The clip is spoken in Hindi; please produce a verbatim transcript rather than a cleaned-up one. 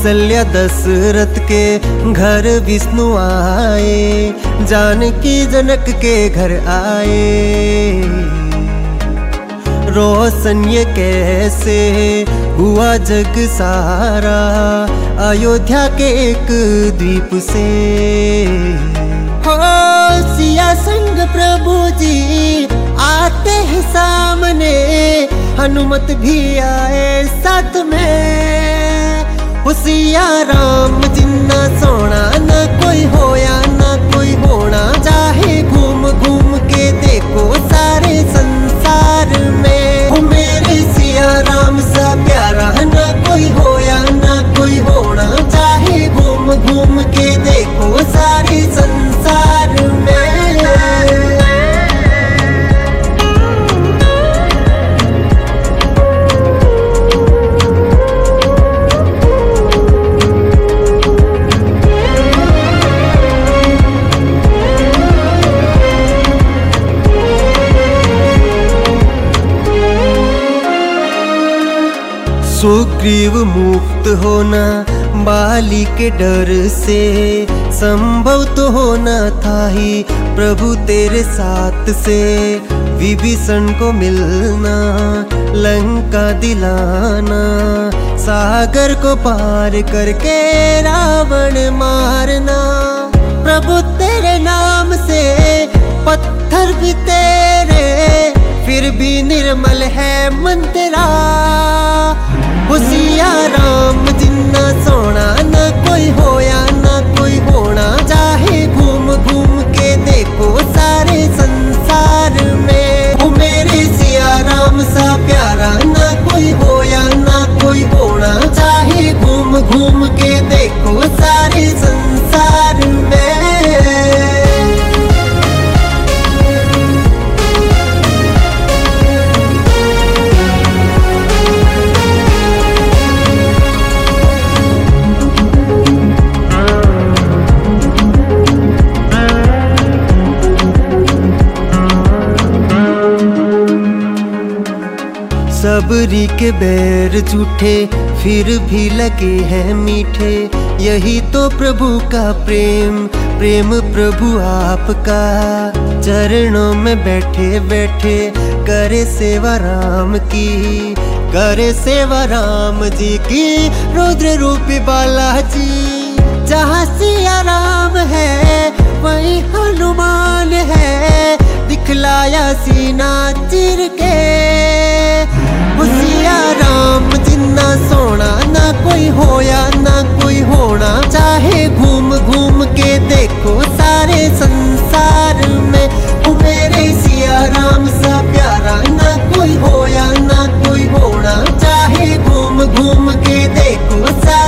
कौशल्या दशरथ के घर विष्णु आए, जानकी जनक के घर आए। रोशन ये कैसे हुआ जग सारा, अयोध्या के एक द्वीप से। हो सिया संग प्रभु जी आते हैं सामने, हनुमत भी आए साथ में। हो सिया राम जिन्ना सोना, ना कोई होया ना कोई होना, चाहे घूम घूम के देखो सारे संसार में। हो मेरे सिया राम सा प्यारा, ना कोई होया ना कोई होना, चाहे घूम घूम के देखो सारे संसार में। सुग्रीव मुक्त होना बाली के डर से, संभव तो होना था ही प्रभु तेरे साथ से। विभीषण को मिलना, लंका दिलाना, सागर को पार करके रावण मारना। प्रभु तेरे नाम से पत्थर भी तेरे, फिर भी निर्मल है मन तेरा। हो सिया राम जिन्ना सोना, ना कोई होया ना कोई होना, चाहे घूम घूम के देखो सारे संसार में। हो मेरे सिया राम सा प्यारा, ना कोई होया ना कोई होना, चाहे घूम घूम के देखो सारे संसार में। सबरी के बैर झूठे फिर भी लगे हैं मीठे, यही तो प्रभु का प्रेम, प्रेम प्रभु आपका। चरणों में बैठे बैठे करे सेवा राम की, करे सेवा राम जी की। रुद्र रूपी बालाजी, जहाँ सिया राम है वहीं हनुमान है, दिखलाया सीना चीर के। सिया राम जिन्ना सोना, ना कोई होया ना कोई होना, चाहे घूम घूम के देखो सारे संसार में। ओ मेरे सिया राम सा प्यारा, ना कोई होया ना कोई होना, चाहे घूम घूम के देखो सारे